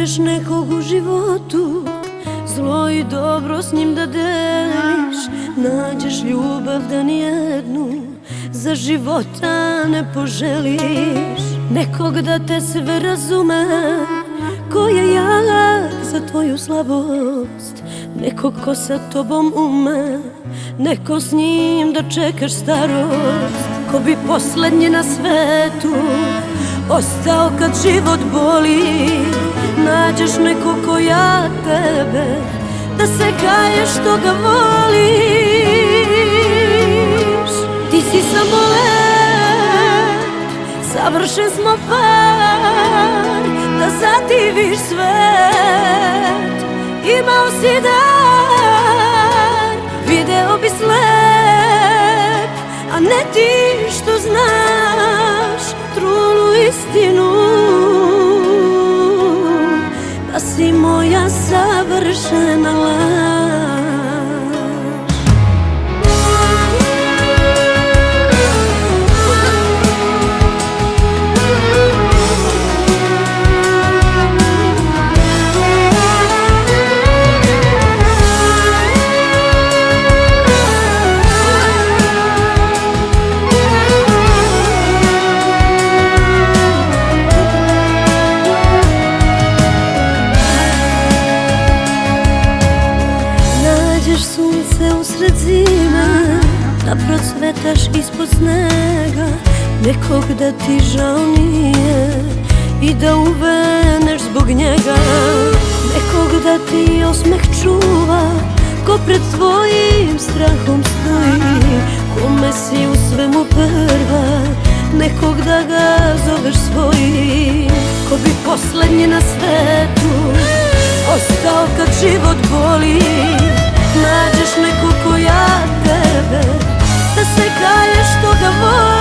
nađeš nekog u životu, zlo i dobro s njim da deliš, nađeš ljubav da nijednu za života ne poželiš, nekog da te sve razume, ko je jak za tvoju slabost, nekog ko sa tobom ume, neko s njim da čekaš starost, ko bi poslednji na svetu ostao kad život boli, nađeš nekog ko ja tebe, da se kaješ što ga voliš. Ti si samo lep, savršen smo par, da zadiviš svet, imao si dar, video bi slep, a ne ti što znaš trulu istinu, da si moja savršena laž. Sunce usred zime, da procvetaš ispod snega, nekog da ti žao nije i da uveneš zbog njega, nekog da ti osmeh čuva, ko pred tvojim strahom stoji, kome si u svemu prva, nekog da ga zoveš svojim, ko bi poslednji na svetu ostao kad život boli, nađeš nekog ko ja tebe, da se kaješ što ga voliš.